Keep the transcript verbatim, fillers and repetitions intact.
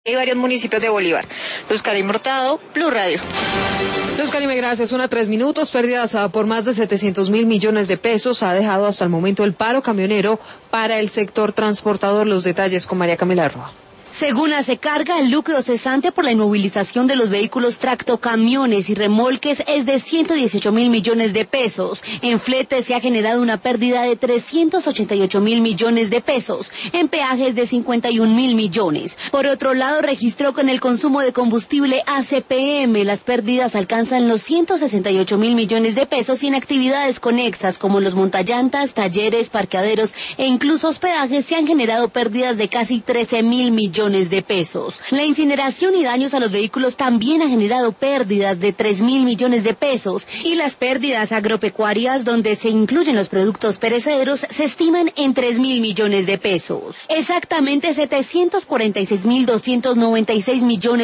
Hay varios municipios de Bolívar. Luz Karime Hurtado, Blue Radio. Luz Karime, gracias. Una tres minutos. Pérdidas por más de setecientos mil millones de pesos ha dejado hasta el momento el paro camionero para el sector transportador. Los detalles con María Camila Roa. Según Asecarga, el lucro cesante por la inmovilización de los vehículos tractocamiones y remolques es de ciento dieciocho mil millones de pesos. En flete se ha generado una pérdida de trescientos ochenta y ocho mil millones de pesos. En peajes de cincuenta y un mil millones. Por otro lado, registró que en el consumo de combustible A C P M las pérdidas alcanzan los ciento sesenta y ocho mil millones de pesos y en actividades conexas como los montallantas, talleres, parqueaderos e incluso hospedajes se han generado pérdidas de casi trece mil millones de pesos. La incineración y daños a los vehículos también ha generado pérdidas de tres mil millones de pesos y las pérdidas agropecuarias, donde se incluyen los productos perecederos, se estiman en tres mil millones de pesos. Exactamente setecientos cuarenta y seis mil doscientos noventa y seis millones